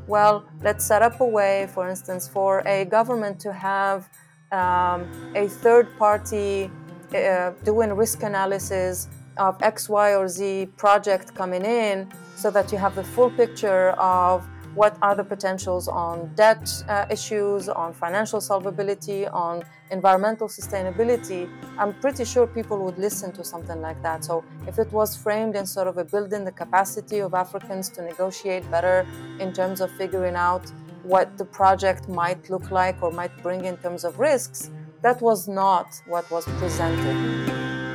well, let's set up a way, for instance, for a government to have a third party doing risk analysis of X, Y, or Z project coming in so that you have the full picture of what are the potentials on debt issues, on financial solvability, on environmental sustainability. I'm pretty sure people would listen to something like that. So if it was framed in sort of a building the capacity of Africans to negotiate better in terms of figuring out what the project might look like or might bring in terms of risks, that was not what was presented.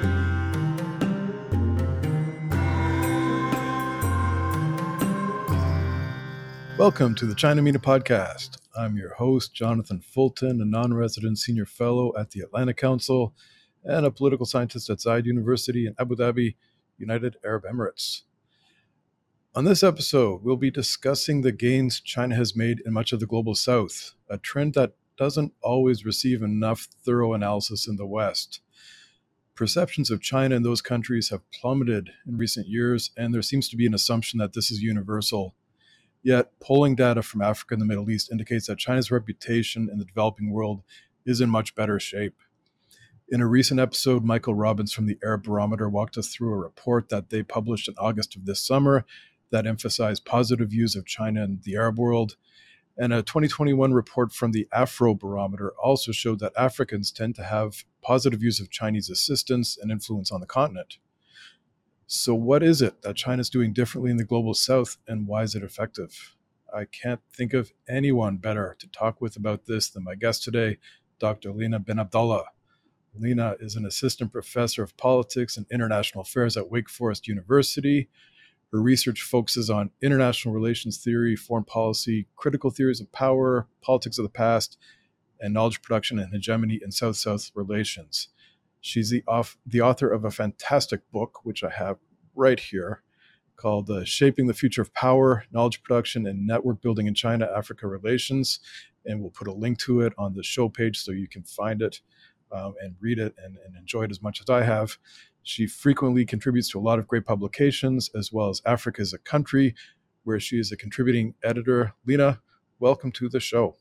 Welcome to the China Mina Podcast. I'm your host, Jonathan Fulton, a non-resident senior fellow at the Atlantic Council and a political scientist at Zayed University in Abu Dhabi, United Arab Emirates. On this episode, we'll be discussing the gains China has made in much of the global south, a trend that doesn't always receive enough thorough analysis in the West. Perceptions of China in those countries have plummeted in recent years, and there seems to be an assumption that this is universal. Yet, polling data from Africa and the Middle East indicates that China's reputation in the developing world is in much better shape. In a recent episode, Michael Robbins from the Arab Barometer walked us through a report that they published in August of this summer that emphasized positive views of China and the Arab world. And a 2021 report from the Afro Barometer also showed that Africans tend to have positive views of Chinese assistance and influence on the continent. So what is it that China's doing differently in the global south, and why is it effective? I can't think of anyone better to talk with about this than my guest today, Dr. Lina Benabdallah. Lina is an assistant professor of politics and international affairs at Wake Forest University. Her research focuses on international relations theory, foreign policy, critical theories of power, politics of the past, and knowledge production and hegemony in South-South relations. She's the author of a fantastic book, which I have right here, called Shaping the Future of Power, Knowledge Production, and Network Building in China-Africa Relations. And we'll put a link to it on the show page so you can find it and read it and enjoy it as much as I have. She frequently contributes to a lot of great publications, as well as Africa as a Country, where she is a contributing editor. Lina, welcome to the show.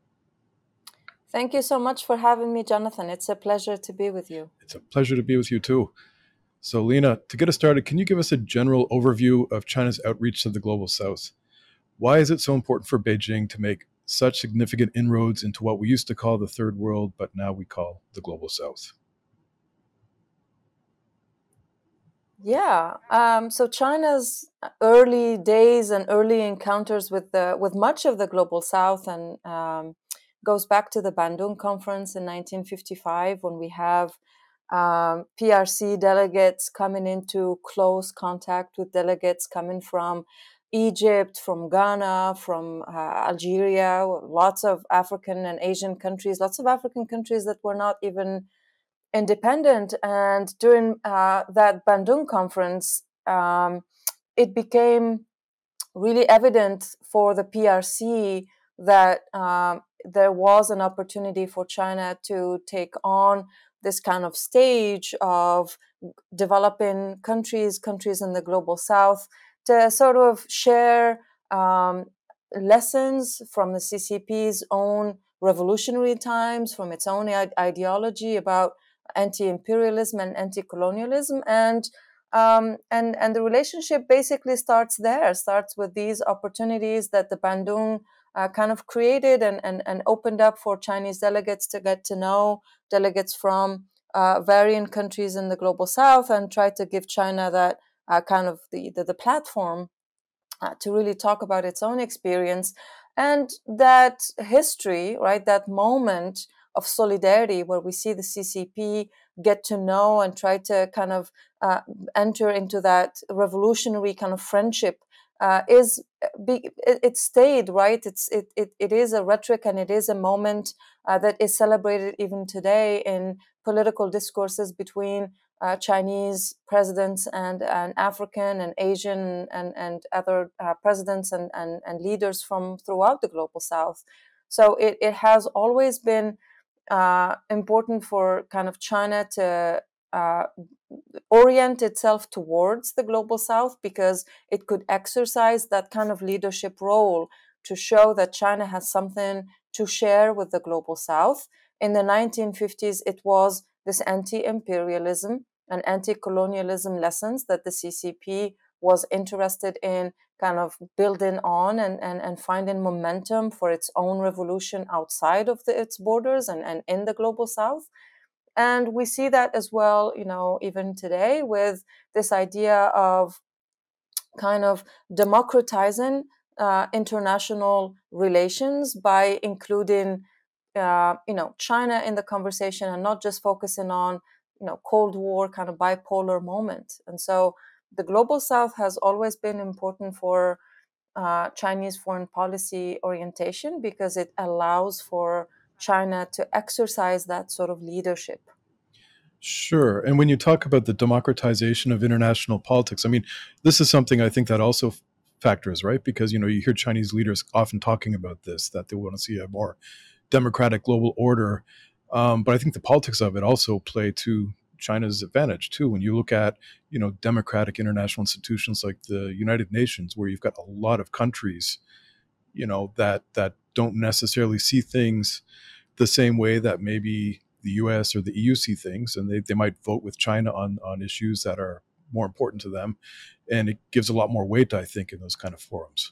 Thank you so much for having me, Jonathan. It's a pleasure to be with you. It's a pleasure to be with you too. So Lina, to get us started, can you give us a general overview of China's outreach to the global south? Why is it so important for Beijing to make such significant inroads into what we used to call the third world, but now we call the global south? Yeah. So China's early days and early encounters with much of the global south and goes back to the Bandung Conference in 1955, when we have PRC delegates coming into close contact with delegates coming from Egypt, from Ghana, from Algeria, lots of African and Asian countries, lots of African countries that were not even independent. And during that Bandung Conference, it became really evident for the PRC that there was an opportunity for China to take on this kind of stage of developing countries in the global south, to sort of share lessons from the CCP's own revolutionary times, from its own ideology about anti-imperialism and anti-colonialism, and the relationship basically starts with these opportunities that the Bandung kind of created and opened up for Chinese delegates to get to know delegates from varying countries in the global south, and try to give China that kind of the platform to really talk about its own experience and that history, right? That moment of solidarity where we see the CCP get to know and try to kind of enter into that revolutionary kind of friendship it stayed, right? It is a rhetoric, and it is a moment that is celebrated even today in political discourses between Chinese presidents and African and Asian and other presidents and leaders from throughout the global south. So it has always been important for kind of China to orient itself towards the global south, because it could exercise that kind of leadership role to show that China has something to share with the global South. In the 1950s, it was this anti-imperialism and anti-colonialism lessons that the CCP was interested in kind of building on and finding momentum for its own revolution outside of its borders and in the global South. And we see that as well, even today with this idea of kind of democratizing international relations by including, China in the conversation and not just focusing on, Cold War kind of bipolar moment. And so the global South has always been important for Chinese foreign policy orientation because it allows for China to exercise that sort of leadership. Sure. And when you talk about the democratization of international politics, I mean, this is something I think that also factors, right? Because, you hear Chinese leaders often talking about this, that they want to see a more democratic global order. But I think the politics of it also play to China's advantage too. When you look at, democratic international institutions like the United Nations, where you've got a lot of countries, that don't necessarily see things the same way that maybe the US or the EU see things, and they might vote with China on issues that are more important to them. And it gives a lot more weight, I think, in those kind of forums.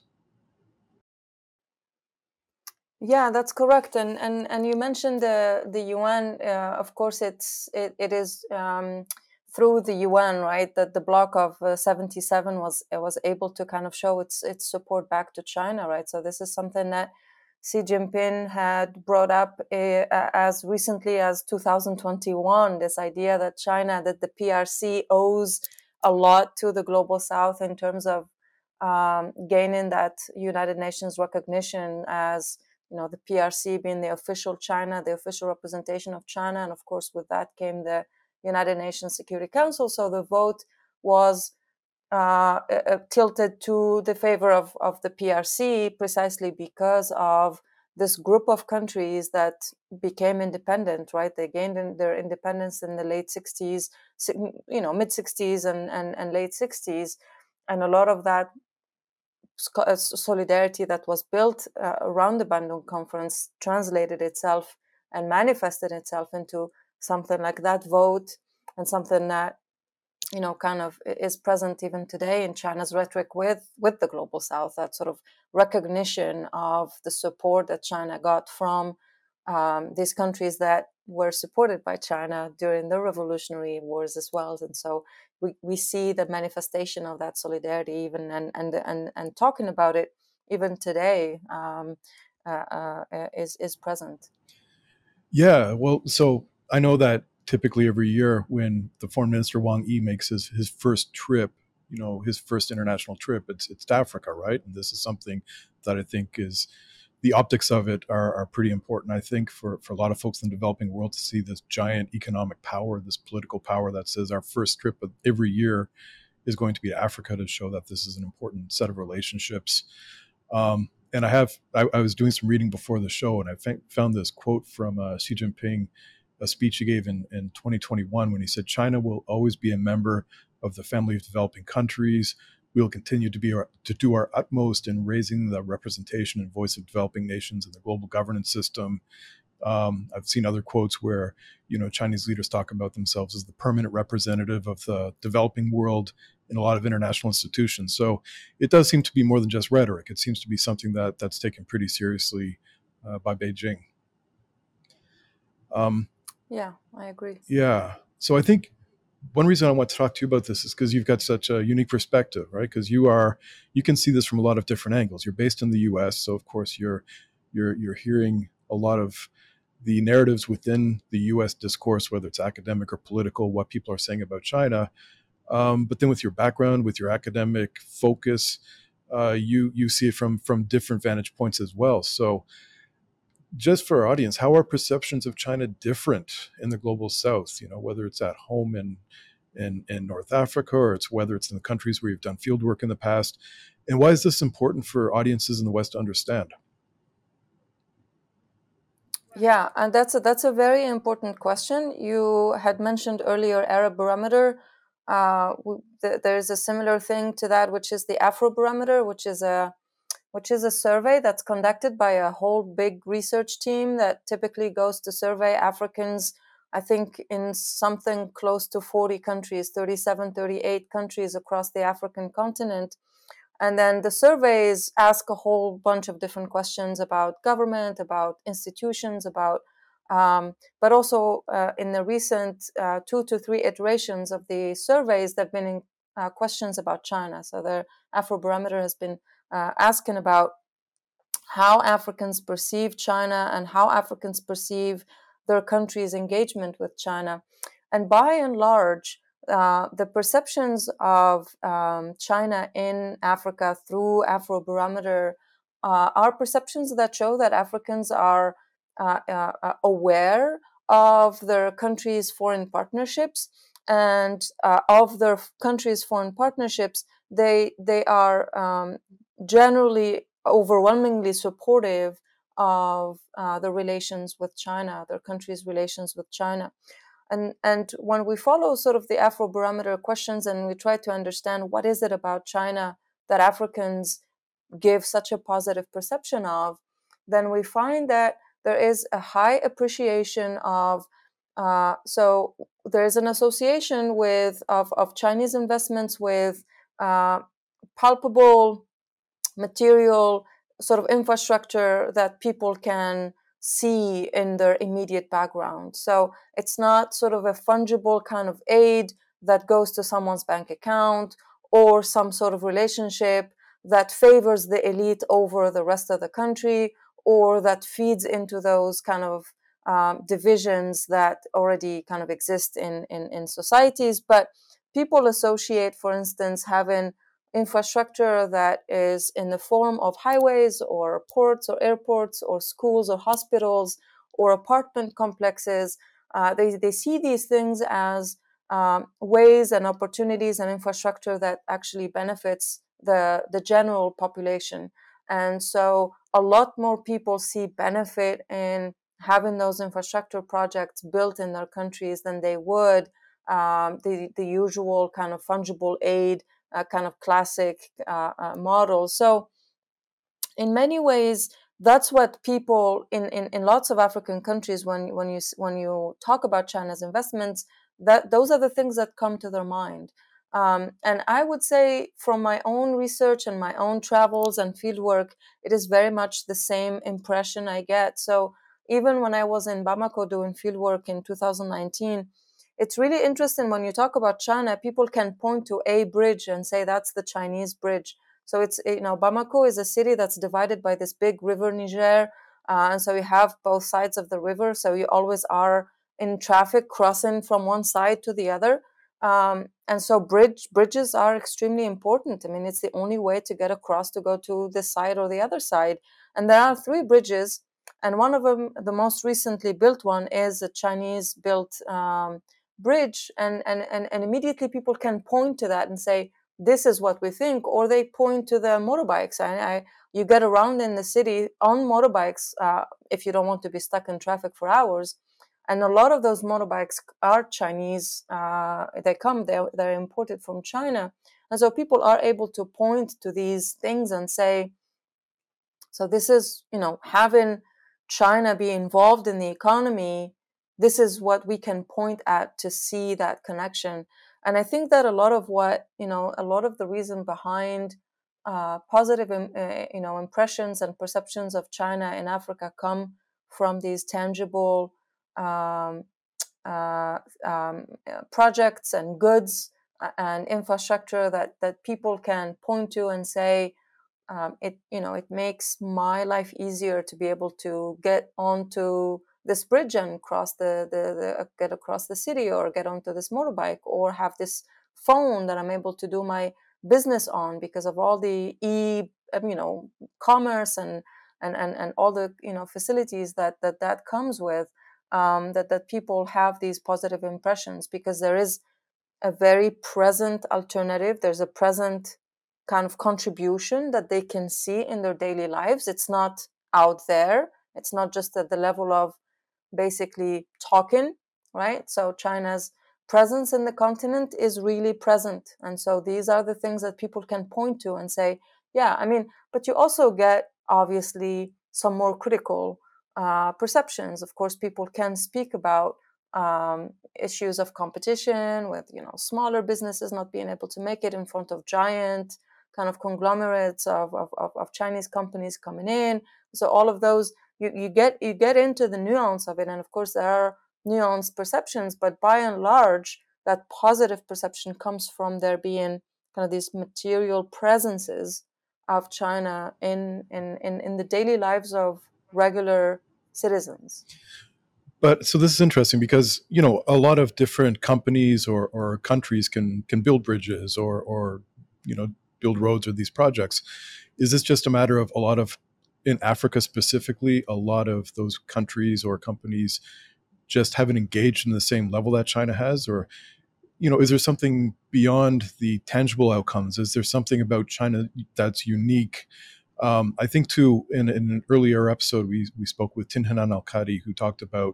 Yeah, that's correct. And you mentioned the UN. Of course, it is through the UN, right, that the bloc of 77 was able to kind of show its support back to China, right? So this is something that Xi Jinping had brought up as recently as 2021. This idea that that the PRC owes a lot to the global South in terms of gaining that United Nations recognition as the PRC being the official China, the official representation of China. And of course, with that came the United Nations Security Council. So the vote was tilted to the favor of the PRC precisely because of this group of countries that became independent, right? They gained their independence in the late 60s, mid 60s and late 60s. And a lot of that solidarity that was built around the Bandung Conference translated itself and manifested itself into something like that vote, and something that kind of is present even today in China's rhetoric with the global South, that sort of recognition of the support that China got from these countries that were supported by China during the revolutionary wars as well. And so we see the manifestation of that solidarity even and talking about it even today is present. Yeah, well, so I know that typically every year when the foreign minister Wang Yi makes his first trip, his first international trip, it's to Africa, right? And this is something that I think is the optics of it are pretty important, I think, for a lot of folks in the developing world to see this giant economic power, this political power that says our first trip of every year is going to be to Africa to show that this is an important set of relationships. And I was doing some reading before the show, and I found this quote from Xi Jinping, a speech he gave in 2021 when he said, "China will always be a member of the family of developing countries. We will continue to do our utmost in raising the representation and voice of developing nations in the global governance system." I've seen other quotes where, Chinese leaders talk about themselves as the permanent representative of the developing world in a lot of international institutions. So it does seem to be more than just rhetoric. It seems to be something that's taken pretty seriously by Beijing. Yeah, I agree. Yeah. So I think one reason I want to talk to you about this is because you've got such a unique perspective, right? Because you can see this from a lot of different angles. You're based in the U.S., so of course you're hearing a lot of the narratives within the U.S. discourse, whether it's academic or political, what people are saying about China. But then with your background, with your academic focus, you see it from different vantage points as well. So just for our audience, how are perceptions of China different in the global South? Whether it's at home in North Africa, or whether it's in the countries where you've done field work in the past. And why is this important for audiences in the West to understand? Yeah, and that's a very important question. You had mentioned earlier Arab Barometer. There is a similar thing to that, which is the Afro Barometer, which is a which is a survey that's conducted by a whole big research team that typically goes to survey Africans, I think, in something close to 40 countries, 37, 38 countries across the African continent. And then the surveys ask a whole bunch of different questions about government, about institutions, but also in the recent 2 to 3 iterations of the surveys, there have been questions about China. So the Afrobarometer has been asking about how Africans perceive China and how Africans perceive their country's engagement with China. And by and large, the perceptions of China in Africa through Afrobarometer are perceptions that show that Africans are aware of their country's foreign partnerships, and of their country's foreign partnerships, they are generally overwhelmingly supportive of the relations with China, their country's relations with China. And when we follow sort of the Afrobarometer questions and we try to understand what is it about China that Africans give such a positive perception of, then we find that there is a high appreciation of so there is an association of Chinese investments with palpable material sort of infrastructure that people can see in their immediate background. So it's not sort of a fungible kind of aid that goes to someone's bank account, or some sort of relationship that favors the elite over the rest of the country, or that feeds into those kind of divisions that already kind of exist in societies. But people associate, for instance, having infrastructure that is in the form of highways or ports or airports or schools or hospitals or apartment complexes. They see these things as ways and opportunities and infrastructure that actually benefits the general population. And so a lot more people see benefit in having those infrastructure projects built in their countries than they would the usual kind of fungible aid kind of classic model. So in many ways, that's what people in lots of African countries, when you talk about China's investments, that those are the things that come to their mind. And I would say, from my own research and my own travels and fieldwork, it is very much the same impression I get. So even when I was in Bamako doing fieldwork in 2019, it's really interesting when you talk about China, people can point to a bridge and say that's the Chinese bridge. So it's, Bamako is a city that's divided by this big river Niger. And so you have both sides of the river. So you always are in traffic crossing from one side to the other. And so bridges are extremely important. I mean, it's the only way to get across to go to this side or the other side. And there are 3 bridges. And one of them, the most recently built one, is a Chinese built bridge. And immediately people can point to that and say, this is what we think, or they point to the motorbikes. You get around in the city on motorbikes if you don't want to be stuck in traffic for hours. And a lot of those motorbikes are Chinese. They're imported from China. And so people are able to point to these things and say, so this is, having China be involved in the economy, this is what we can point at to see that connection. And I think that a lot of the reason behind positive, impressions and perceptions of China in Africa come from these tangible um, projects and goods and infrastructure that people can point to and say, it makes my life easier to be able to get onto this bridge and cross get across the city, or get onto this motorbike, or have this phone that I'm able to do my business on because of all the commerce and all the facilities that comes with, that people have these positive impressions because there is a very present alternative. There's a present kind of contribution that they can see in their daily lives. It's not out there. It's not just at the level of basically talking, right? So China's presence in the continent is really present. And so these are the things that people can point to and say, Yeah, I mean, but you also get obviously some more critical perceptions. Of course, people can speak about issues of competition with, smaller businesses not being able to make it in front of giant kind of conglomerates of Chinese companies coming in. So all of those, you get into the nuance of it, and of course there are nuanced perceptions, but by and large, that positive perception comes from there being kind of these material presences of China in the daily lives of regular citizens. But so this is interesting because a lot of different companies or countries can build bridges or build roads or these projects. Is this just a matter of a lot of in Africa specifically, a lot of those countries or companies just haven't engaged in the same level that China has, or is there something beyond the tangible outcomes? Is there something about China that's unique? I think too, in an earlier episode, we spoke with Tinhanan Al Qadi, who talked about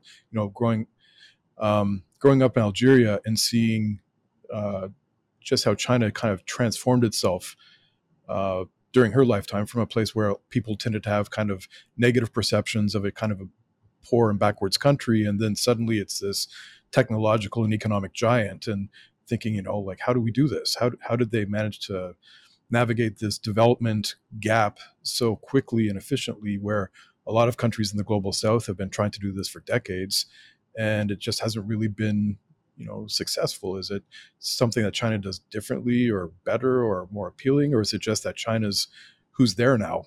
growing up in Algeria and seeing uh, just how China kind of transformed itself uh, during her lifetime from a place where people tended to have kind of negative perceptions of it, kind of a poor and backwards country, and then suddenly it's this technological and economic giant. And thinking, like, how do we do this? How did they manage to navigate this development gap so quickly and efficiently, where a lot of countries in the global south have been trying to do this for decades, and it just hasn't really been successful? Is it something that China does differently or better or more appealing, or is it just that China's who's there now?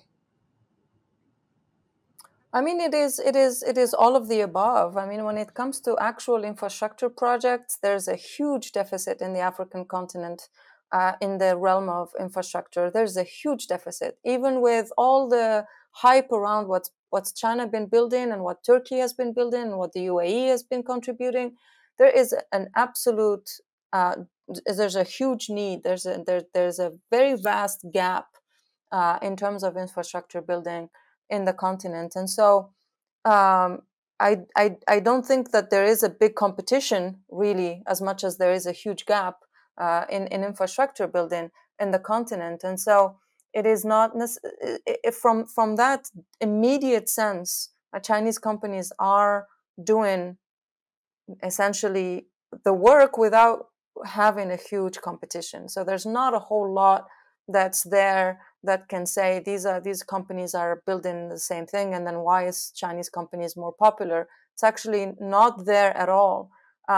I mean, it is all of the above. I mean, when it comes to actual infrastructure projects, there's a huge deficit in the African continent in the realm of infrastructure. There's a huge deficit, even with all the hype around what's China been building and what Turkey has been building and what the UAE has been contributing. There is an absolute there's a huge need. There's a very vast gap in terms of infrastructure building in the continent. And so um, I don't think that there is a big competition really, as much as there is a huge gap in infrastructure building in the continent. And so it is not from that immediate sense, Chinese companies are doing essentially the work without having a huge competition. So there's not a whole lot that's there that can say these companies are building the same thing, and then why is Chinese companies more popular? It's actually not there at all.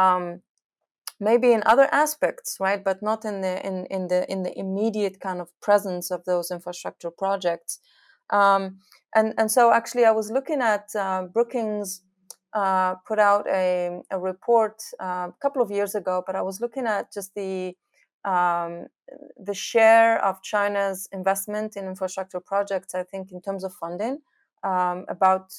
Maybe in other aspects, right, but not in the immediate kind of presence of those infrastructure projects. And so actually, I was looking at Brookings put out a report a couple of years ago, but I was looking at just um, the share of China's investment in infrastructure projects. I think in terms of funding, about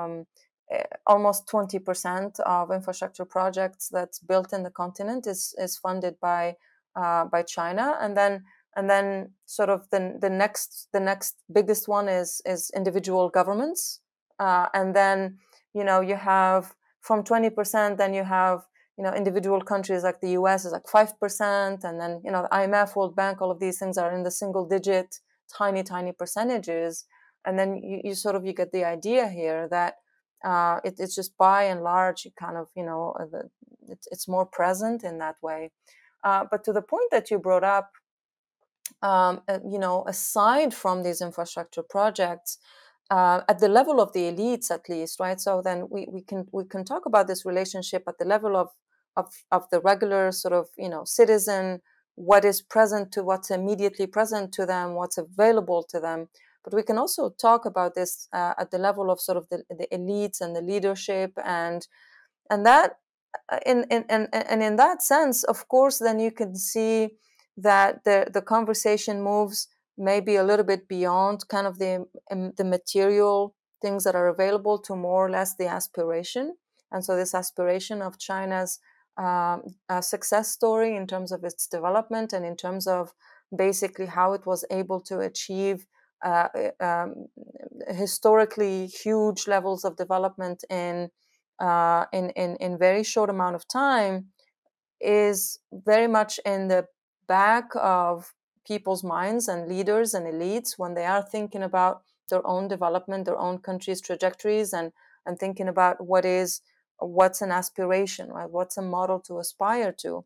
almost 20% of infrastructure projects that's built in the continent is funded by China, and then sort of the next biggest one is individual governments, and then you have from 20%, then you have individual countries like the US is like 5%, and then the IMF, World Bank, all of these things are in the single digit, tiny percentages, and then you sort of you get the idea here that it's just by and large kind of it's more present in that way. But to the point that you brought up, aside from these infrastructure projects, at the level of the elites, at least, right? So then we can talk about this relationship at the level of the regular sort of citizen, what is present to what's immediately present to them, what's available to them. But we can also talk about this at the level of sort of the elites and the leadership, and that in that sense, of course, then you can see that the conversation moves maybe a little bit beyond kind of the material things that are available to more or less the aspiration. And so this aspiration of China's success story in terms of its development and in terms of basically how it was able to achieve uh, um, historically huge levels of development in very short amount of time is very much in the back of people's minds and leaders and elites when they are thinking about their own development, their own country's trajectories, and thinking about what's an aspiration, right? What's a model to aspire to.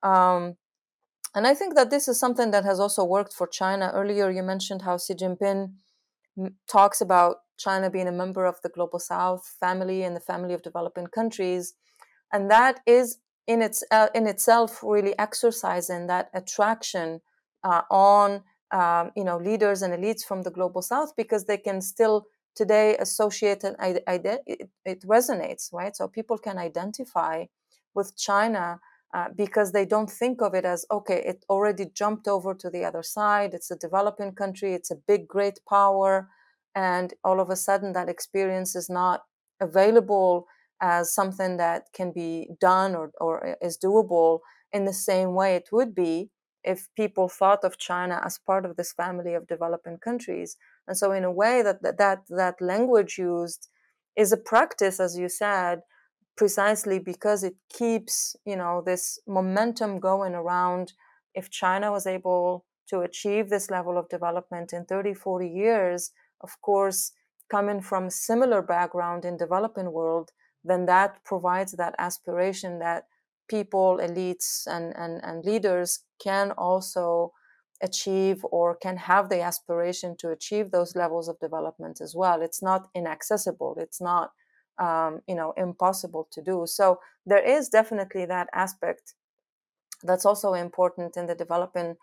And I think that this is something that has also worked for China. Earlier, you mentioned how Xi Jinping talks about China being a member of the Global South family and the family of developing countries. And that is in itself really exercising that attraction on leaders and elites from the Global South, because they can still today associate and it resonates, right? So people can identify with China because they don't think of it as, okay, it already jumped over to the other side. It's a developing country. It's a big, great power. And all of a sudden that experience is not available as something that can be done or is doable in the same way it would be if people thought of China as part of this family of developing countries. And so in a way that language used is a practice, as you said, precisely because it keeps, this momentum going around. If China was able to achieve this level of development in 30, 40 years, of course, coming from similar background in developing world, then that provides that aspiration that people, elites, and leaders can also achieve or can have the aspiration to achieve those levels of development as well. It's not inaccessible. It's not impossible to do. So there is definitely that aspect that's also important in the developing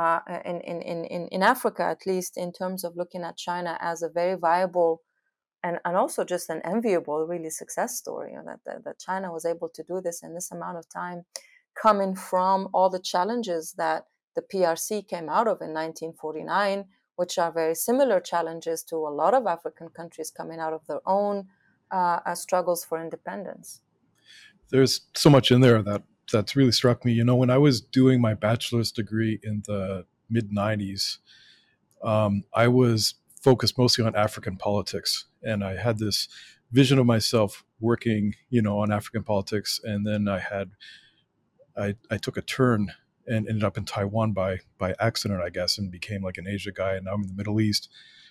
in Africa, at least in terms of looking at China as a very viable and also just an enviable, really, success story. That China was able to do this in this amount of time, coming from all the challenges that the PRC came out of in 1949, which are very similar challenges to a lot of African countries coming out of their own struggles for independence. There's so much in there that's really struck me. When I was doing my bachelor's degree in the mid 90s, I was focused mostly on African politics. And I had this vision of myself working, on African politics. And then I took a turn and ended up in Taiwan by accident, I guess, and became like an Asia guy. And now I'm in the Middle East.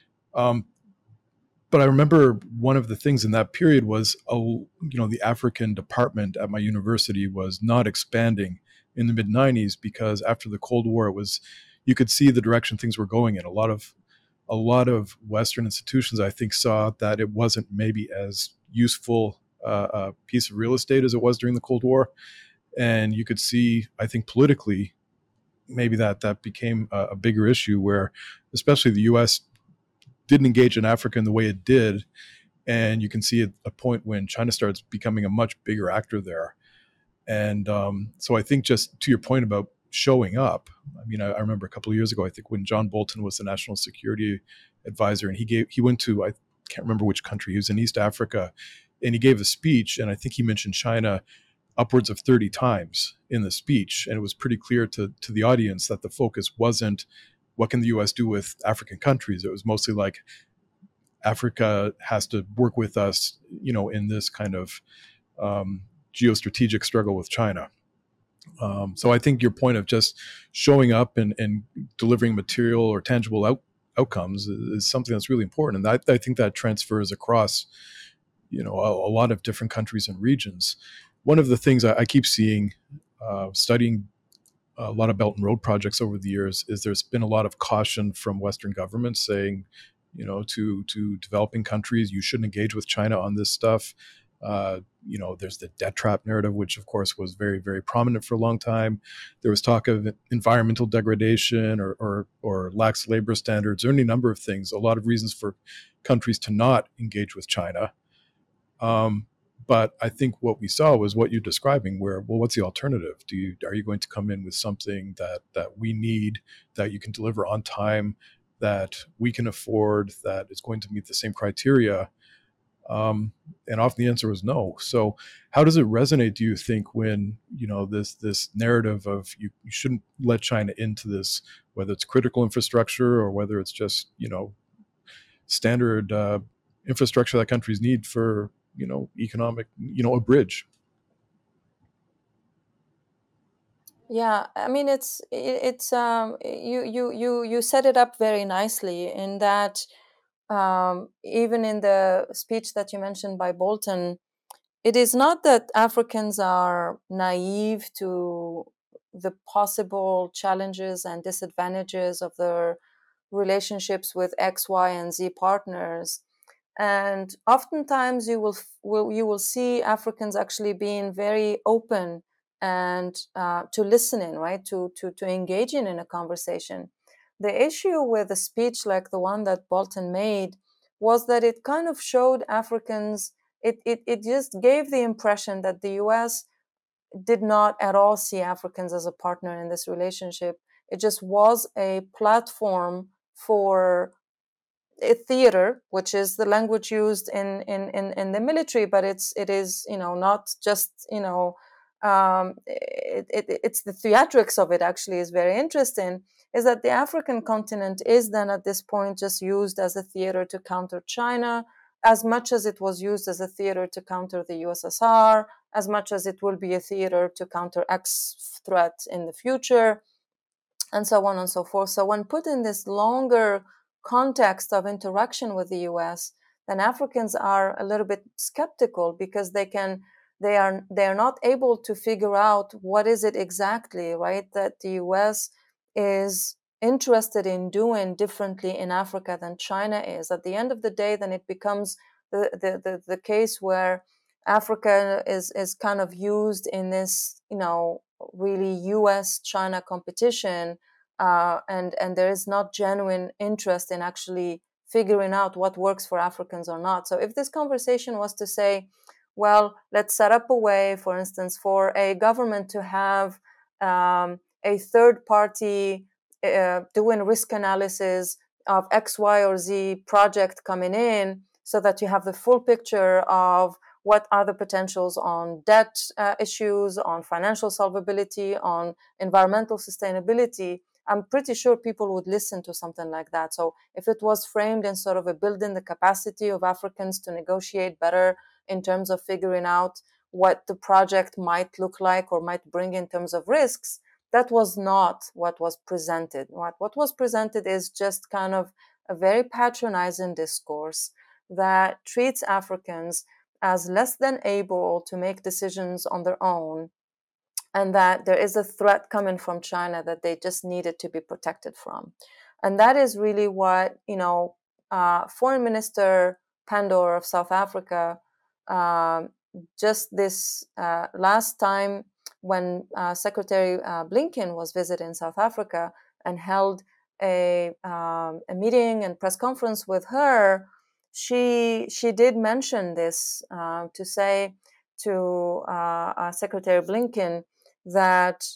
But I remember one of the things in that period was, the African department at my university was not expanding in the mid 90s because after the Cold War, you could see the direction things were going in. A lot of Western institutions, I think, saw that it wasn't maybe as useful a piece of real estate as it was during the Cold War. And you could see, I think, politically, maybe that became a bigger issue where especially the U.S. didn't engage in Africa in the way it did. And you can see at a point when China starts becoming a much bigger actor there. And so I think, just to your point about showing up, I remember a couple of years ago, I think when John Bolton was the national security advisor, and he went to, I can't remember which country, he was in East Africa, and he gave a speech, and I think he mentioned China upwards of 30 times in the speech. And it was pretty clear to the audience that the focus wasn't what can the U.S. do with African countries. It was mostly like Africa has to work with us, in this kind of geostrategic struggle with China. So I think your point of just showing up and delivering material or tangible outcomes is something that's really important. And I think that transfers across, a lot of different countries and regions. One of the things I keep seeing, studying a lot of Belt and Road projects over the years, is there's been a lot of caution from Western governments saying, to developing countries, you shouldn't engage with China on this stuff. There's the debt trap narrative, which of course was very, very prominent for a long time. There was talk of environmental degradation or lax labor standards, or any number of things, a lot of reasons for countries to not engage with China. But I think what we saw was what you're describing, where, well, what's the alternative? Are you going to come in with something that we need, that you can deliver on time, that we can afford, that is going to meet the same criteria? And often the answer was no. So how does it resonate, do you think, when, this narrative of you shouldn't let China into this, whether it's critical infrastructure or whether it's just, standard infrastructure that countries need for, economic, a bridge? Yeah, I mean it's you set it up very nicely in that even in the speech that you mentioned by Bolton, it is not that Africans are naive to the possible challenges and disadvantages of their relationships with X, Y, and Z partners. And oftentimes you will see Africans actually being very open and to listening, right, to engaging in a conversation. The issue with a speech like the one that Bolton made was that it kind of showed Africans, it just gave the impression that the US did not at all see Africans as a partner in this relationship. It just was a platform for a theater, which is the language used in the military, but it is, you know, not just, you know, it's the theatrics of it actually is very interesting, is that the African continent is then at this point just used as a theater to counter China, as much as it was used as a theater to counter the USSR, as much as it will be a theater to counter X threat in the future, and so on and so forth. So when put in this longer context of interaction with the US, then Africans are a little bit skeptical because they are not able to figure out what is it exactly, right, that the US is interested in doing differently in Africa than China is. At the end of the day, then it becomes the case where Africa is kind of used in this, you know, really US China competition, and there is not genuine interest in actually figuring out what works for Africans or not. So if this conversation was to say, well, let's set up a way, for instance, for a government to have a third party doing risk analysis of X, Y, or Z project coming in, so that you have the full picture of what are the potentials on debt issues, on financial solvability, on environmental sustainability. I'm pretty sure people would listen to something like that. So if it was framed in sort of a building the capacity of Africans to negotiate better in terms of figuring out what the project might look like or might bring in terms of risks, that was not what was presented. What was presented is just kind of a very patronizing discourse that treats Africans as less than able to make decisions on their own, and that there is a threat coming from China that they just needed to be protected from. And that is really what, you know, Foreign Minister Pandor of South Africa, um, just this last time when Secretary Blinken was visiting South Africa and held a meeting and press conference with her, she did mention this to say to Secretary Blinken that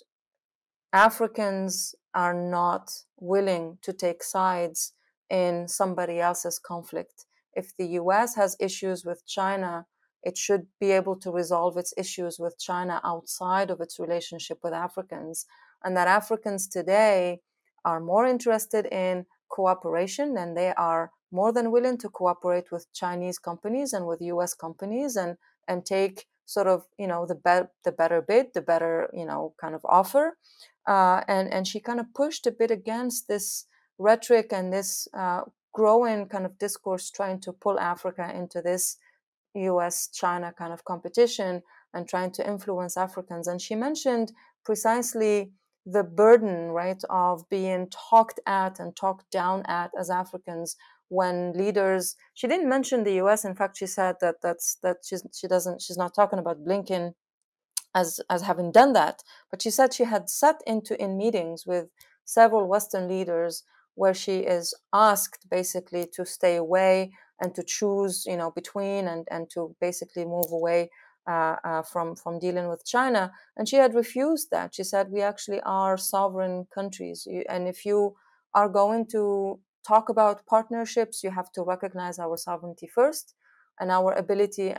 Africans are not willing to take sides in somebody else's conflict. If the US has issues with China, it should be able to resolve its issues with China outside of its relationship with Africans. And that Africans today are more interested in cooperation, and they are more than willing to cooperate with Chinese companies and with US companies, and take sort of, you know, the better bid, the better, you know, kind of offer. And she kind of pushed a bit against this rhetoric and this growing kind of discourse trying to pull Africa into this US China kind of competition and trying to influence Africans. And she mentioned precisely the burden, right, of being talked at and talked down at as Africans when leaders. She didn't mention the US. In fact, she said that she's not talking about Blinken as having done that. But she said she had sat in meetings with several Western leaders where she is asked basically to stay away and to choose, you know, between and to basically move away from dealing with China. And she had refused that. She said, we actually are sovereign countries. And if you are going to talk about partnerships, you have to recognize our sovereignty first and our ability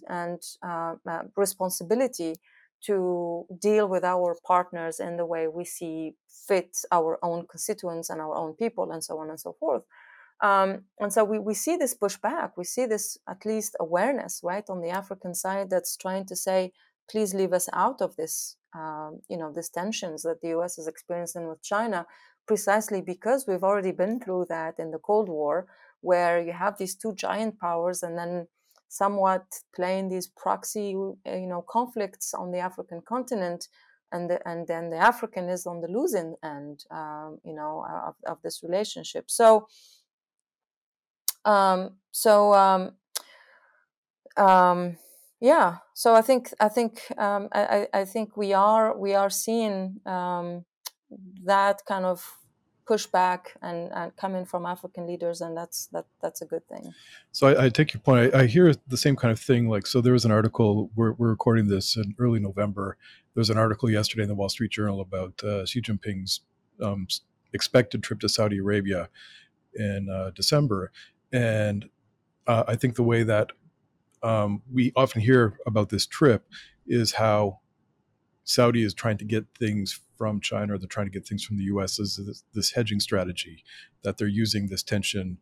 and responsibility to deal with our partners in the way we see fit our own constituents and our own people, and so on and so forth. And so we see this pushback. We see this at least awareness, right, on the African side that's trying to say, please leave us out of this these tensions that the U.S. is experiencing with China, precisely because we've already been through that in the Cold War, where you have these two giant powers and then somewhat playing these proxy, conflicts on the African continent, and then the African is on the losing end, of this relationship. So, um, so um, yeah. So I think we are seeing that kind of pushback and coming from African leaders, and that's a good thing. So I take your point. I hear the same kind of thing. Like, so there was an article, we're recording this in early November. There was an article yesterday in the Wall Street Journal about Xi Jinping's expected trip to Saudi Arabia in December. And I think the way that we often hear about this trip is how Saudi is trying to get things from China, or they're trying to get things from the U.S. as this hedging strategy, that they're using this tension.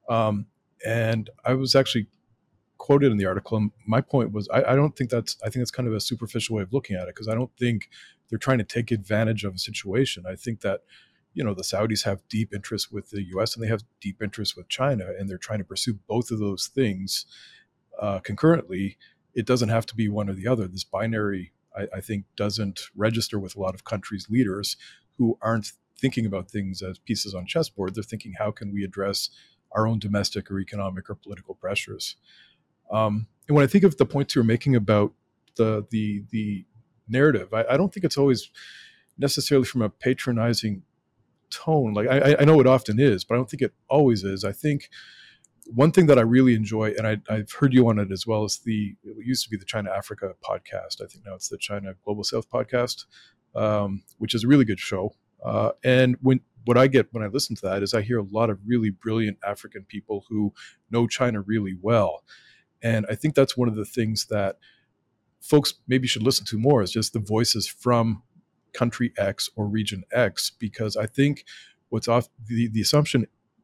And I was actually quoted in the article, and my point was, I don't think I think that's kind of a superficial way of looking at it, because I don't think they're trying to take advantage of a situation. I think that, the Saudis have deep interests with the U.S. and they have deep interests with China, and they're trying to pursue both of those things concurrently. It doesn't have to be one or the other. This binary, I think, doesn't register with a lot of countries' leaders who aren't thinking about things as pieces on chessboard. They're thinking, how can we address our own domestic or economic or political pressures? And when I think of the points you're making about the narrative, I don't think it's always necessarily from a patronizing tone. Like, I know it often is, but I don't think it always is. I think one thing that I really enjoy, and I've heard you on it as well, is it used to be the China Africa podcast. I think now it's the China Global South podcast, which is a really good show. And what I get when I listen to that is I hear a lot of really brilliant African people who know China really well. And I think that's one of the things that folks maybe should listen to more, is just the voices from country X or region X, because I think what's off the assumption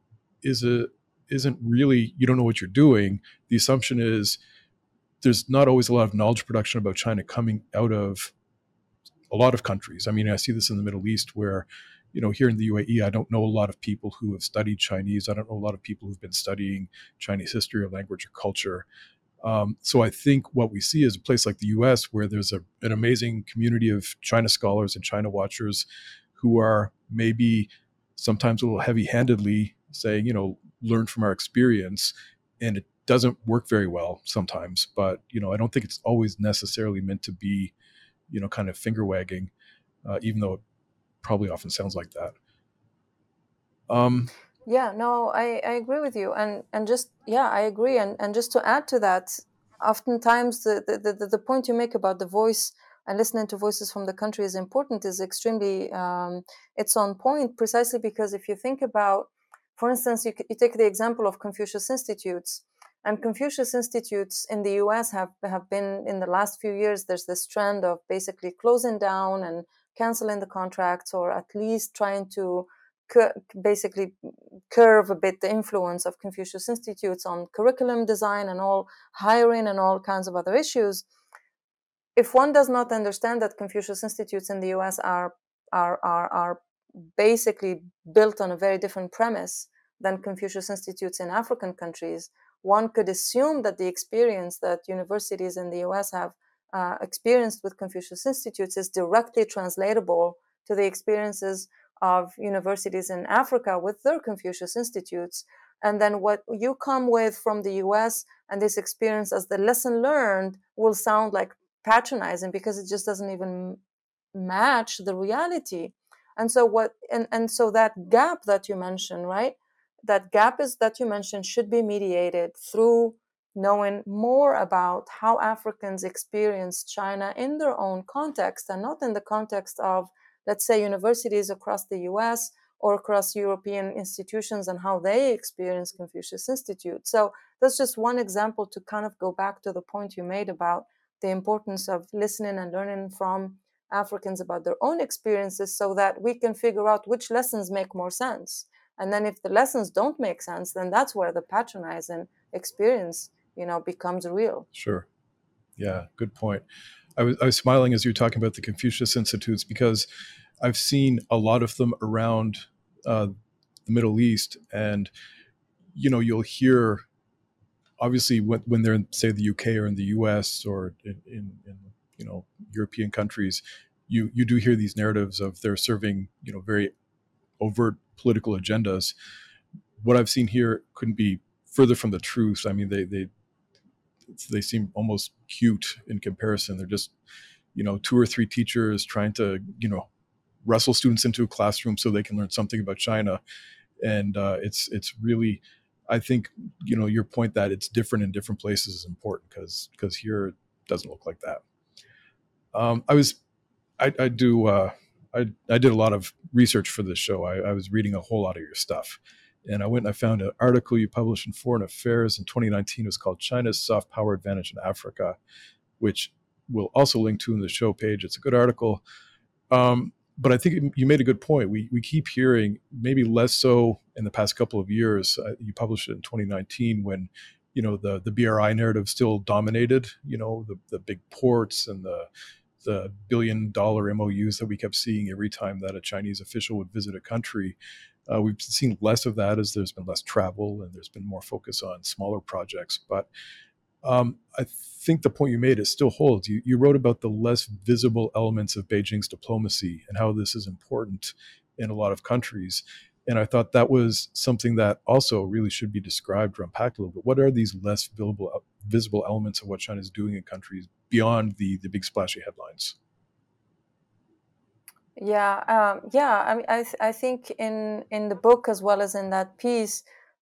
isn't really you don't know what you're doing. The assumption is there's not always a lot of knowledge production about China coming out of a lot of countries. I mean, I see this in the Middle East where, here in the UAE, I don't know a lot of people who have studied Chinese. I don't know a lot of people who've been studying Chinese history or language or culture. So I think what we see is a place like the US, where there's an amazing community of China scholars and China watchers who are maybe sometimes a little heavy-handedly saying, learn from our experience. And it doesn't work very well sometimes. But, I don't think it's always necessarily meant to be, kind of finger wagging, even though it probably often sounds like that. Yeah, no, I agree with you. And just, yeah, I agree. And just to add to that, oftentimes the point you make about the voice and listening to voices from the country is important, is extremely, it's on point, precisely because if you think about, for instance, you take the example of Confucius Institutes. And Confucius Institutes in the US have been, in the last few years, there's this trend of basically closing down and canceling the contracts, or at least trying to basically curve a bit the influence of Confucius Institutes on curriculum design and all hiring and all kinds of other issues. If one does not understand that Confucius Institutes in the US are basically built on a very different premise than Confucius Institutes in African countries, one could assume that the experience that universities in the US have experienced with Confucius Institutes is directly translatable to the experiences of universities in Africa with their Confucius Institutes. And then what you come with from the US and this experience as the lesson learned will sound like patronizing, because it just doesn't even match the reality. And so so that gap that you mentioned, right? That gap that you mentioned should be mediated through knowing more about how Africans experience China in their own context, and not in the context of, let's say, universities across the US or across European institutions and how they experience Confucius Institute. So that's just one example to kind of go back to the point you made about the importance of listening and learning from Africans about their own experiences, so that we can figure out which lessons make more sense. And then if the lessons don't make sense, then that's where the patronizing experience, becomes real. Sure. Yeah, good point. I was smiling as you were talking about the Confucius Institutes, because I've seen a lot of them around the Middle East, and you'll hear, obviously, when they're in, say, the UK or in the US or in European countries, you do hear these narratives of they're serving very overt political agendas. What I've seen here couldn't be further from the truth. I mean, they seem almost cute in comparison. They're just two or three teachers trying to wrestle students into a classroom so they can learn something about China. And it's really, I think your point that it's different in different places is important, because here it doesn't look like that. I do I did a lot of research for this show. I was reading a whole lot of your stuff, and I went and I found an article you published in Foreign Affairs in 2019. It was called China's Soft Power Advantage in Africa, which we'll also link to in the show page. It's a good article. But I think you made a good point. We keep hearing, maybe less so in the past couple of years. You published it in 2019 when the BRI narrative still dominated. The big ports and the billion-dollar MOUs that we kept seeing every time that a Chinese official would visit a country. We've seen less of that as there's been less travel and there's been more focus on smaller projects. But I think the point you made, it still holds. You wrote about the less visible elements of Beijing's diplomacy and how this is important in a lot of countries. And I thought that was something that also really should be described or unpacked a little bit. What are these less visible elements of what China is doing in countries beyond the big splashy headlines? Yeah. I mean, I think in the book, as well as in that piece,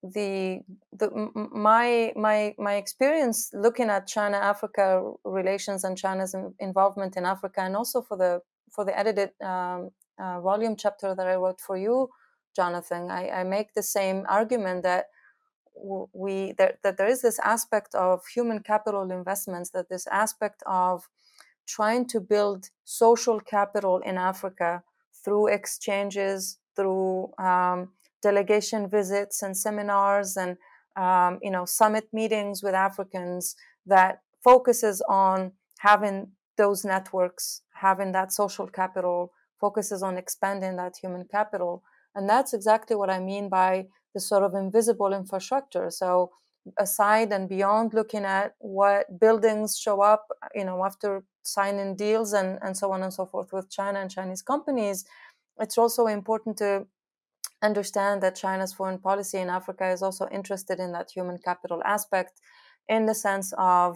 my experience looking at China-Africa relations and China's involvement in Africa, and also for the edited volume chapter that I wrote for you, Jonathan, I make the same argument that that there is this aspect of human capital investments, that this aspect of trying to build social capital in Africa through exchanges, through delegation visits and seminars, and summit meetings with Africans, that focuses on having those networks, having that social capital, focuses on expanding that human capital. And that's exactly what I mean by the sort of invisible infrastructure. So aside and beyond looking at what buildings show up, after signing deals and so on and so forth with China and Chinese companies, it's also important to understand that China's foreign policy in Africa is also interested in that human capital aspect, in the sense of,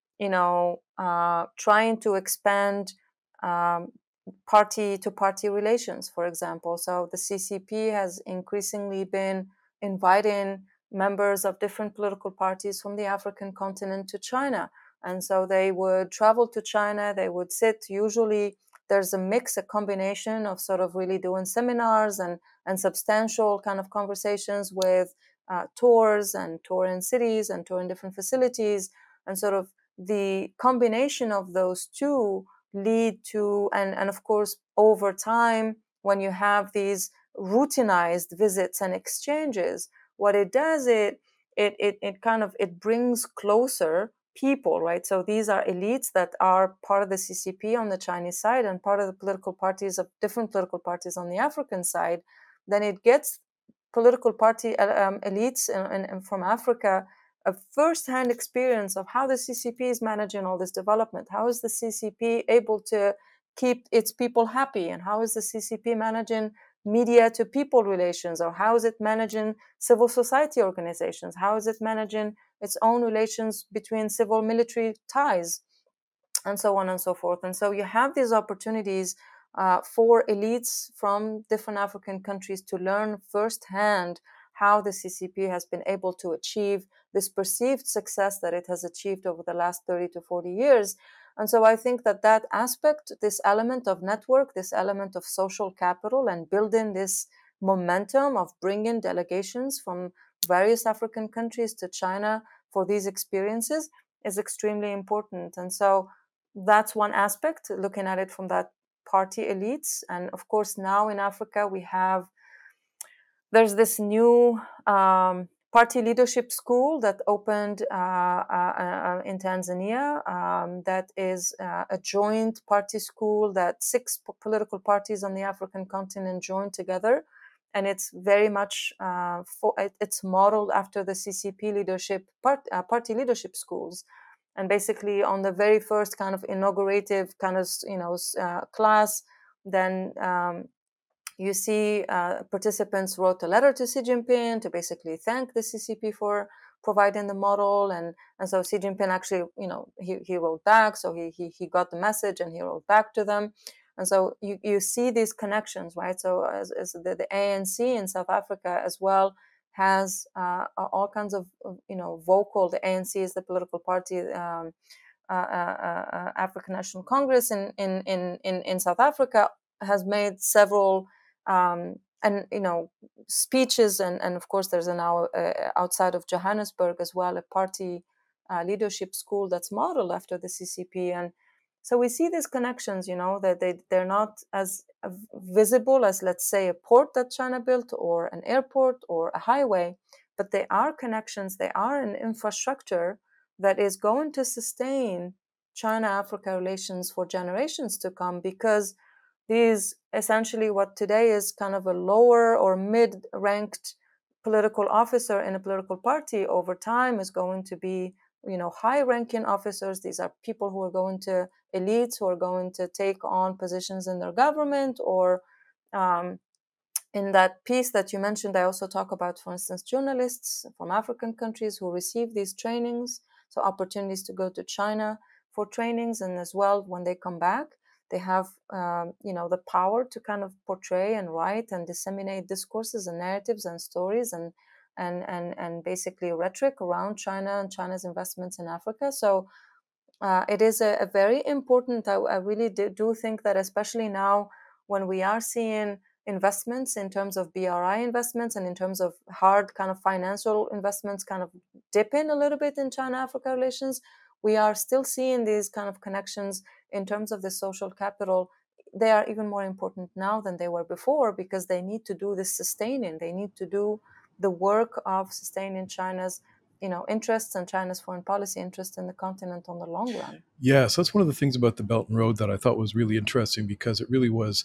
trying to expand party-to-party relations, for example. So the CCP has increasingly been inviting members of different political parties from the African continent to China. And so they would travel to China, they would sit, usually there's a combination of sort of really doing seminars and substantial kind of conversations with tours and touring cities and touring different facilities. And sort of the combination of those two lead to, and of course, over time, when you have these routinized visits and exchanges, what it does, it brings closer people, right? So these are elites that are part of the CCP on the Chinese side and part of the political parties of different political parties on the African side. Then it gets political party elites and from Africa a first-hand experience of how the CCP is managing all this development. How is the CCP able to keep its people happy? And how is the CCP managing media to people relations? Or how is it managing civil society organizations? How is it managing its own relations between civil military ties? And so on and so forth. And so you have these opportunities for elites from different African countries to learn firsthand how the CCP has been able to achieve this perceived success that it has achieved over the last 30 to 40 years. And so I think that aspect, this element of network, this element of social capital, and building this momentum of bringing delegations from various African countries to China for these experiences is extremely important. And so that's one aspect, looking at it from that party elites. And of course, now in Africa, there's this new party leadership school that opened in Tanzania. That is a joint party school that 6 political parties on the African continent joined together, and it's very much it's modeled after the CCP leadership party leadership schools. And basically, on the very first kind of inaugurative kind of class, then you see participants wrote a letter to Xi Jinping to basically thank the CCP for providing the model, and so Xi Jinping actually, he wrote back, so he got the message and he wrote back to them, and so you see these connections, right? So as the ANC in South Africa as well has all kinds of vocal. The ANC is the political party. African National Congress in South Africa has made several and speeches, and of course there's now outside of Johannesburg as well a party leadership school that's modeled after the CCP. And so we see these connections, that they're not as visible as, let's say, a port that China built or an airport or a highway, but they are connections, they are an infrastructure that is going to sustain China-Africa relations for generations to come, because these essentially what today is kind of a lower or mid-ranked political officer in a political party over time is going to be, high-ranking officers. These are people who are going to elites who are going to take on positions in their government, or in that piece that you mentioned, I also talk about, for instance, journalists from African countries who receive these trainings, so opportunities to go to China for trainings, and as well when they come back, they have the power to kind of portray and write and disseminate discourses and narratives and stories and basically rhetoric around China and China's investments in Africa. So it is a very important. I really do think that, especially now when we are seeing investments in terms of BRI investments and in terms of hard kind of financial investments kind of dipping a little bit in China-Africa relations, we are still seeing these kind of connections in terms of the social capital. They are even more important now than they were before, because they need to do this sustaining. They need to do the work of sustaining China's interests and China's foreign policy interest in the continent on the long run. Yeah, so that's one of the things about the Belt and Road that I thought was really interesting, because it really was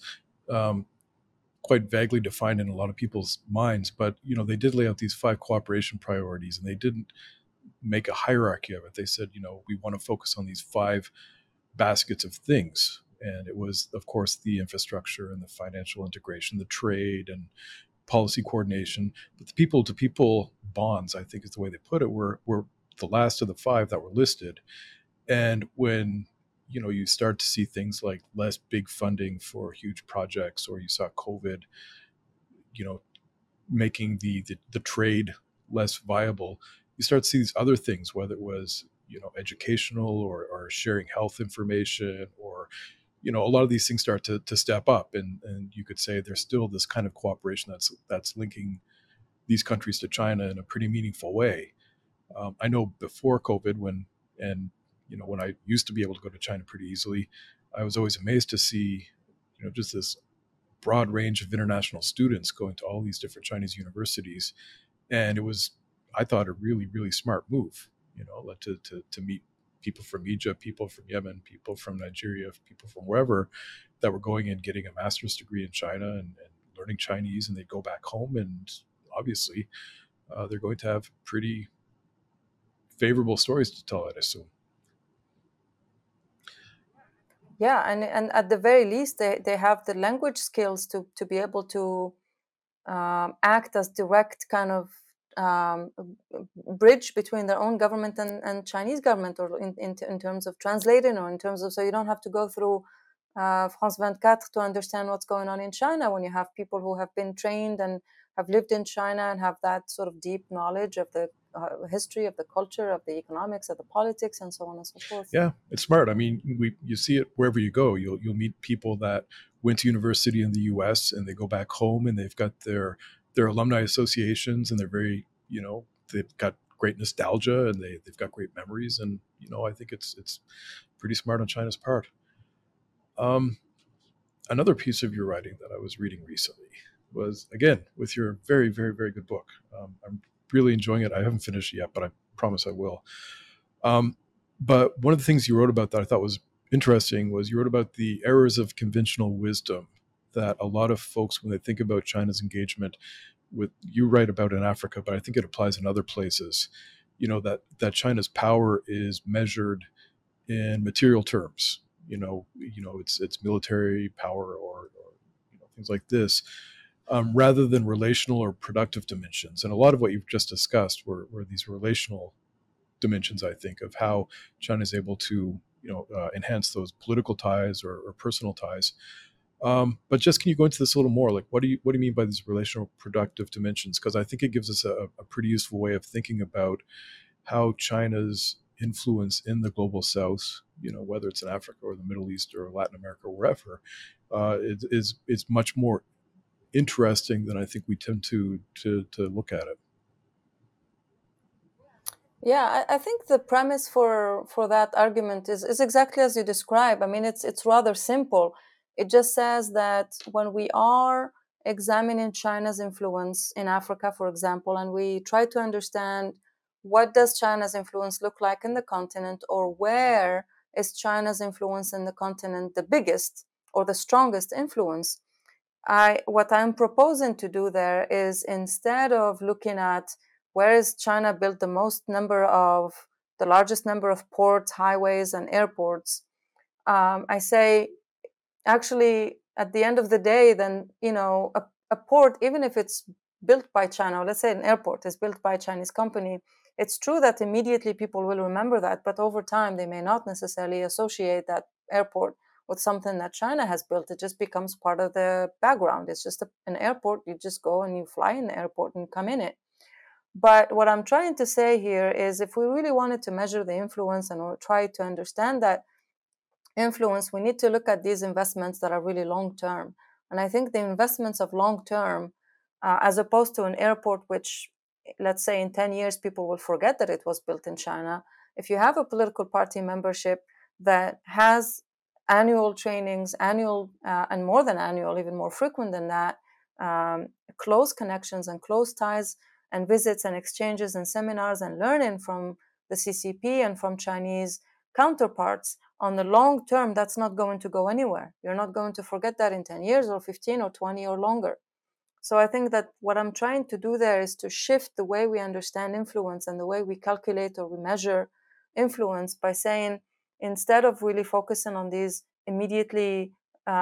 quite vaguely defined in a lot of people's minds. But, they did lay out these 5 cooperation priorities, and they didn't make a hierarchy of it. They said, we want to focus on these 5 baskets of things. And it was, of course, the infrastructure and the financial integration, the trade and policy coordination. But the people-to-people bonds, I think is the way they put it, were the last of the 5 that were listed. And when you start to see things like less big funding for huge projects, or you saw COVID, making the trade less viable, you start to see these other things, whether it was educational or sharing health information, or a lot of these things start to step up, and you could say there's still this kind of cooperation that's linking these countries to China in a pretty meaningful way. I know before COVID, when I used to be able to go to China pretty easily, I was always amazed to see just this broad range of international students going to all these different Chinese universities. And it was, I thought, a really, really smart move, to meet people from Egypt, people from Yemen, people from Nigeria, people from wherever, that were going and getting a master's degree in China and learning Chinese, and they'd go back home, and obviously they're going to have pretty favorable stories to tell, I'd assume. Yeah, and at the very least, they have the language skills to be able to act as direct kind of bridge between their own government and Chinese government, or in terms of translating, or in terms of, so you don't have to go through France 24 to understand what's going on in China, when you have people who have been trained and have lived in China and have that sort of deep knowledge of the history, of the culture, of the economics, of the politics, and so on and so forth. Yeah, it's smart. I mean, you see it wherever you go. You'll meet people that went to university in the U.S. and they go back home and they've got their alumni associations, and they're very, they've got great nostalgia, and they've got great memories. And I think it's pretty smart on China's part. Another piece of your writing that I was reading recently was, again, with your very, very, very good book. I'm really enjoying it. I haven't finished it yet, but I promise I will. Um, but one of the things you wrote about that I thought was interesting was you wrote about the errors of conventional wisdom that a lot of folks, when they think about China's engagement with, you write about in Africa, but I think it applies in other places, that China's power is measured in material terms. It's military power or things like this, rather than relational or productive dimensions. And a lot of what you've just discussed were these relational dimensions, I think, of how China is able to enhance those political ties or personal ties. But just, can you go into this a little more? Like, what do you mean by these relational productive dimensions? Because I think it gives us a pretty useful way of thinking about how China's influence in the global South, whether it's in Africa or the Middle East or Latin America or wherever, is much more interesting than I think we tend to look at it. Yeah, I think the premise for that argument is exactly as you describe. I mean, it's rather simple. It just says that when we are examining China's influence in Africa, for example, and we try to understand what does China's influence look like in the continent, or where is China's influence in the continent the biggest or the strongest influence, what I'm proposing to do there is, instead of looking at where is China built the largest number of ports, highways, and airports, I say, actually, at the end of the day, then, a port, even if it's built by China, or let's say an airport is built by a Chinese company, it's true that immediately people will remember that, but over time they may not necessarily associate that airport with something that China has built. It just becomes part of the background. It's just an airport. You just go and you fly in the airport and come in it. But what I'm trying to say here is, if we really wanted to measure the influence and try to understand that influence, we need to look at these investments that are really long term. And I think the investments of long term, as opposed to an airport, which, let's say, in 10 years, people will forget that it was built in China. If you have a political party membership that has annual trainings, and more than annual, even more frequent than that, close connections and close ties and visits and exchanges and seminars and learning from the CCP and from Chinese counterparts, on the long term, that's not going to go anywhere. You're not going to forget that in 10 years or 15 or 20 or longer. So I think that what I'm trying to do there is to shift the way we understand influence and the way we calculate or we measure influence, by saying, instead of really focusing on these immediately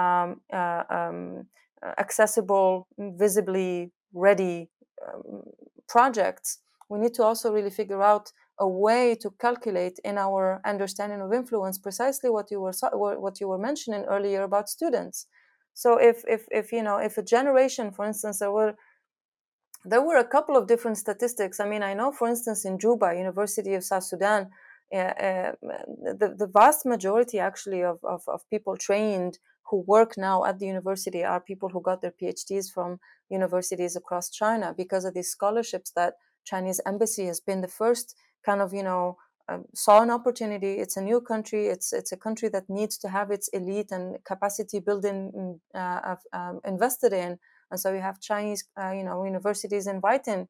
accessible, visibly ready projects, we need to also really figure out a way to calculate in our understanding of influence precisely what you were mentioning earlier about students. So if a generation, for instance, there were a couple of different statistics. I mean, I know, for instance, in Juba, University of South Sudan, the vast majority actually of people trained who work now at the university are people who got their PhDs from universities across China, because of these scholarships that Chinese embassy has been the first kind of, saw an opportunity. It's a new country. It's a country that needs to have its elite and capacity building invested in. And so you have Chinese, universities inviting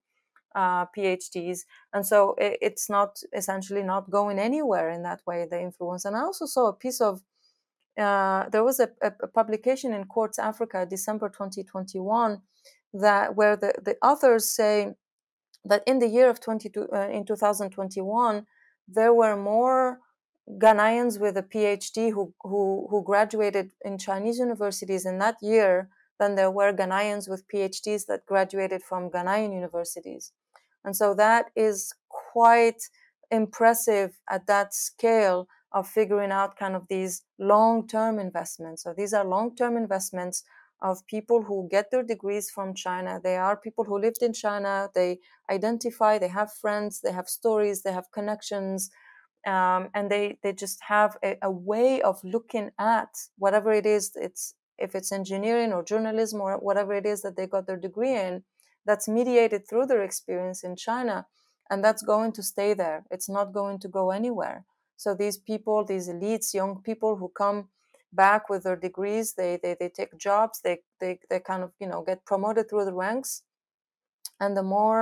PhDs, and so it's not essentially not going anywhere in that way, the influence. And I also saw a piece of there was a publication in Quartz Africa, December 2021, where the authors say that in the year of in 2021, there were more Ghanaians with a PhD who graduated in Chinese universities in that year than there were Ghanaians with PhDs that graduated from Ghanaian universities. And so that is quite impressive at that scale of figuring out kind of these long-term investments. So these are long-term investments of people who get their degrees from China. They are people who lived in China. They identify, they have friends, they have stories, they have connections, and they just have a way of looking at whatever it is. If it's engineering or journalism or whatever it is that they got their degree in, that's mediated through their experience in China, and that's going to stay there. It's not going to go anywhere. So these people, these elites, young people who come back with their degrees, they take jobs, they kind of get promoted through the ranks, and the more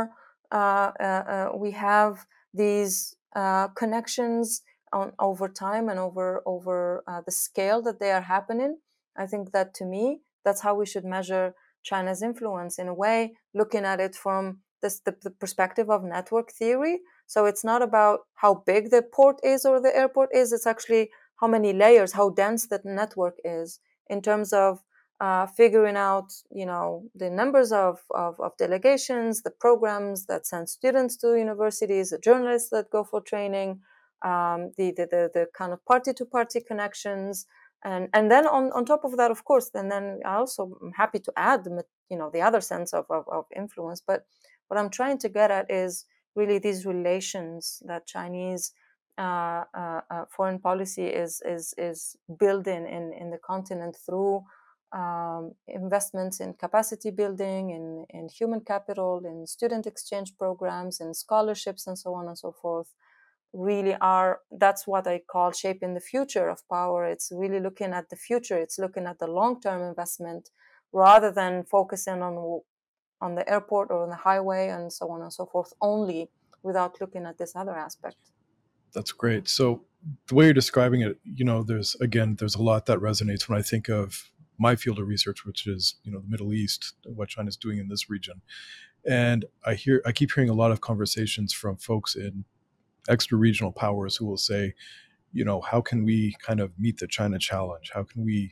we have these connections over time and over the scale that they are happening. I think that, to me, that's how we should measure China's influence, in a way, looking at it from the perspective of network theory. So it's not about how big the port is or the airport is, it's actually how many layers, how dense that network is, in terms of figuring out, the numbers of delegations, the programs that send students to universities, the journalists that go for training, the kind of party-to-party connections, and then on top of that, of course, then I also am happy to add the other sense of influence. But what I'm trying to get at is really these relations that Chinese foreign policy is building in the continent through investments in capacity building, in human capital, in student exchange programs, in scholarships, and so on and so forth. Really that's what I call shaping the future of power. It's really looking at the future. It's looking at the long-term investment rather than focusing on the airport or on the highway and so on and so forth only, without looking at this other aspect. That's great. So the way you're describing it, there's a lot that resonates when I think of my field of research, which is, the Middle East, what China's doing in this region. And I keep hearing a lot of conversations from folks in extra regional powers who will say, how can we kind of meet the China challenge? How can we,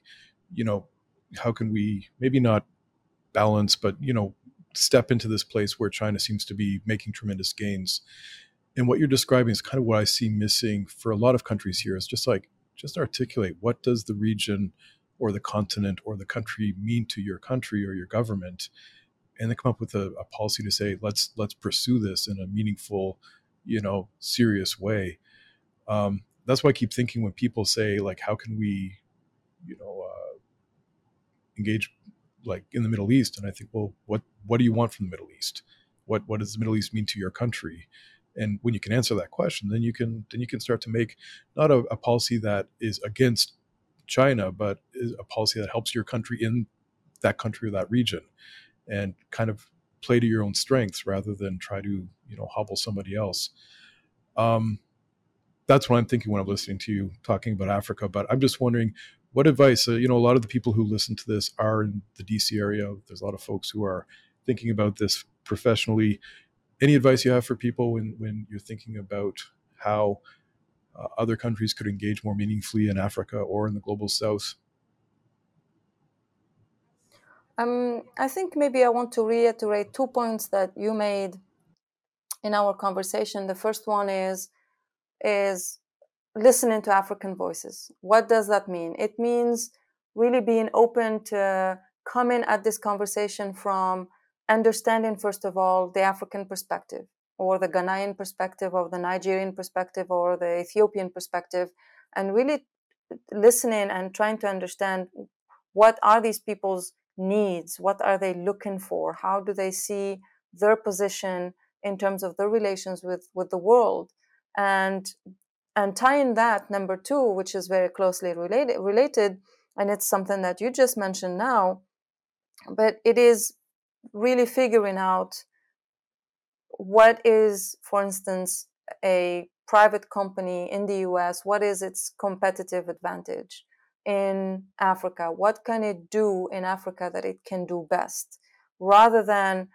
maybe not balance, but, step into this place where China seems to be making tremendous gains. And what you're describing is kind of what I see missing for a lot of countries here, is just articulate, what does the region or the continent or the country mean to your country or your government, and then come up with a policy to say, let's pursue this in a meaningful, serious way. That's why I keep thinking when people say, like, how can we, engage like in the Middle East? And I think, well, what do you want from the Middle East? What does the Middle East mean to your country? And when you can answer that question, then you can start to make not a policy that is against China, but is a policy that helps your country in that country or that region, and kind of play to your own strengths rather than try to hobble somebody else. That's what I'm thinking when I'm listening to you talking about Africa. But I'm just wondering, what advice, a lot of the people who listen to this are in the DC area. There's a lot of folks who are thinking about this professionally. Any advice you have for people when you're thinking about how other countries could engage more meaningfully in Africa or in the global South? I think maybe I want to reiterate 2 points that you made in our conversation. The first one is listening to African voices. What does that mean? It means really being open to coming at this conversation from understanding, first of all, the African perspective, or the Ghanaian perspective, or the Nigerian perspective, or the Ethiopian perspective, and really listening and trying to understand, what are these people's needs? What are they looking for? How do they see their position in terms of their relations with the world? And tying that, number two, which is very closely related, and it's something that you just mentioned now, but it is really figuring out what is, for instance, a private company in the US, what is its competitive advantage in Africa? What can it do in Africa that it can do best? Rather than,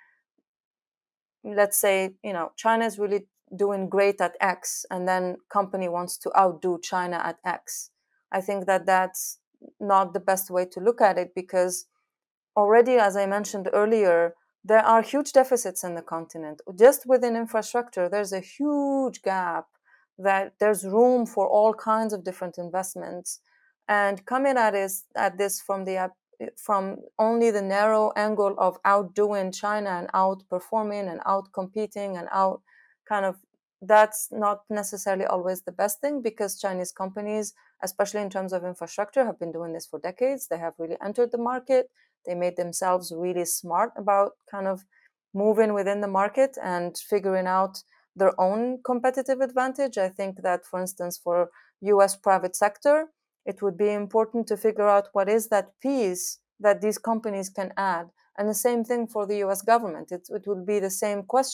let's say, China is really doing great at X, and then company wants to outdo China at X. I think that that's not the best way to look at it, because already, as I mentioned earlier, there are huge deficits in the continent. Just within infrastructure, there's a huge gap, that there's room for all kinds of different investments. And coming at this from only the narrow angle of outdoing China and outperforming and outcompeting and out kind of, that's not necessarily always the best thing, because Chinese companies, especially in terms of infrastructure, have been doing this for decades. They have really entered the market. They made themselves really smart about kind of moving within the market and figuring out their own competitive advantage. I think that, for instance, for US private sector, it would be important to figure out what is that piece that these companies can add. And the same thing for the US government. It will be the same question.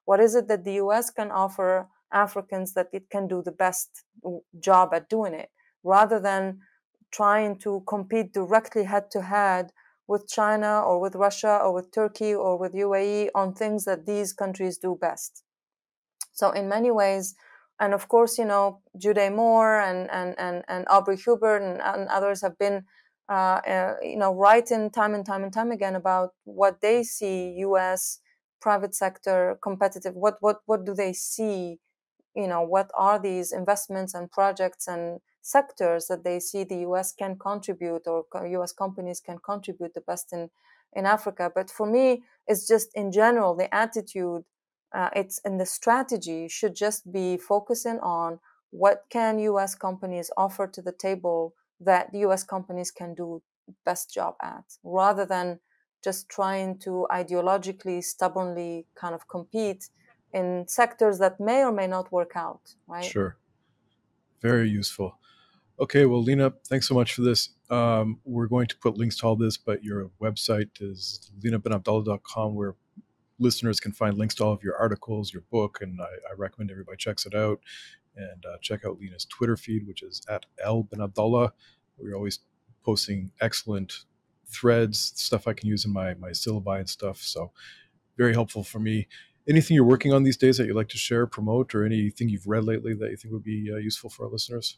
What is it that the US can offer Africans that it can do the best job at doing it, rather than trying to compete directly head to head with China or with Russia or with Turkey or with UAE on things that these countries do best. So in many ways, and of course, Jude Moore and Aubrey Hubert and others have been, writing time and time again about what they see U.S. private sector competitive. What do they see? What are these investments and projects and sectors that they see the U.S. can contribute, or U.S. companies can contribute the best in Africa. But for me, it's just in general the attitude. It's in the strategy should just be focusing on what can U.S. companies offer to the table that U.S. companies can do best job at, rather than just trying to ideologically, stubbornly kind of compete in sectors that may or may not work out, right? Sure. Very useful. Okay, well, Lina, thanks so much for this. We're going to put links to all this, but your website is linabenabdallah.com, where listeners can find links to all of your articles, your book, and I recommend everybody checks it out. And check out Lina's Twitter feed, which is at @elbenabdallah. We're always posting excellent threads, stuff I can use in my syllabi and stuff. So very helpful for me. Anything you're working on these days that you'd like to share, promote, or anything you've read lately that you think would be useful for our listeners?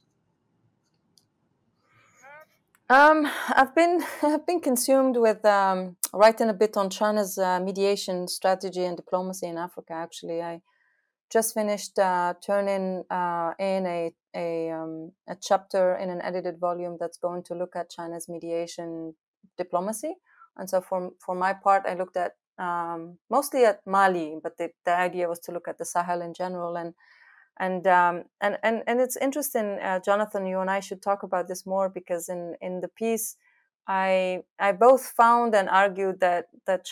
I've been consumed with writing a bit on China's mediation strategy and diplomacy in Africa. Actually, I just finished turning in a chapter in an edited volume that's going to look at China's mediation diplomacy. And so for my part, I looked at mostly at Mali, but the idea was to look at the Sahel in general. And it's interesting, Jonathan, you and I should talk about this more, because in the piece, I both found and argued that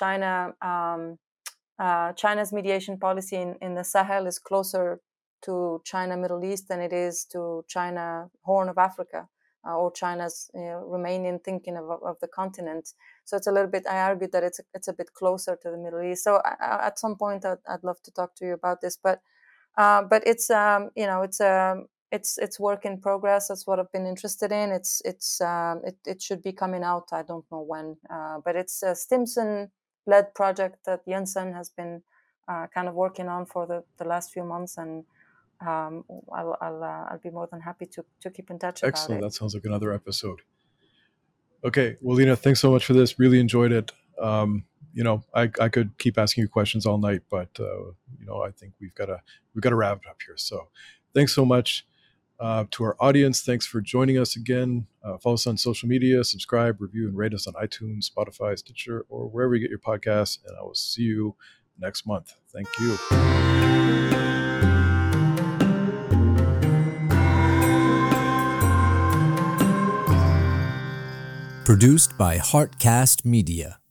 China's mediation policy in the Sahel is closer to China Middle East than it is to China Horn of Africa, or China's Romanian thinking of the continent. So it's a little bit. I argued that it's a bit closer to the Middle East. So at some point, I'd love to talk to you about this, but it's it's work in progress. That's what I've been interested in. It should be coming out. I don't know when, but it's a Stimson-led project that Jensen has been kind of working on for the last few months, and I'll be more than happy to keep in touch. Excellent. About it. That sounds like another episode. Okay, well, Lina, thanks so much for this. Really enjoyed it. I could keep asking you questions all night, but I think we've got to wrap it up here. So, thanks so much to our audience. Thanks for joining us again. Follow us on social media, subscribe, review, and rate us on iTunes, Spotify, Stitcher, or wherever you get your podcasts. And I will see you next month. Thank you. Produced by Heartcast Media.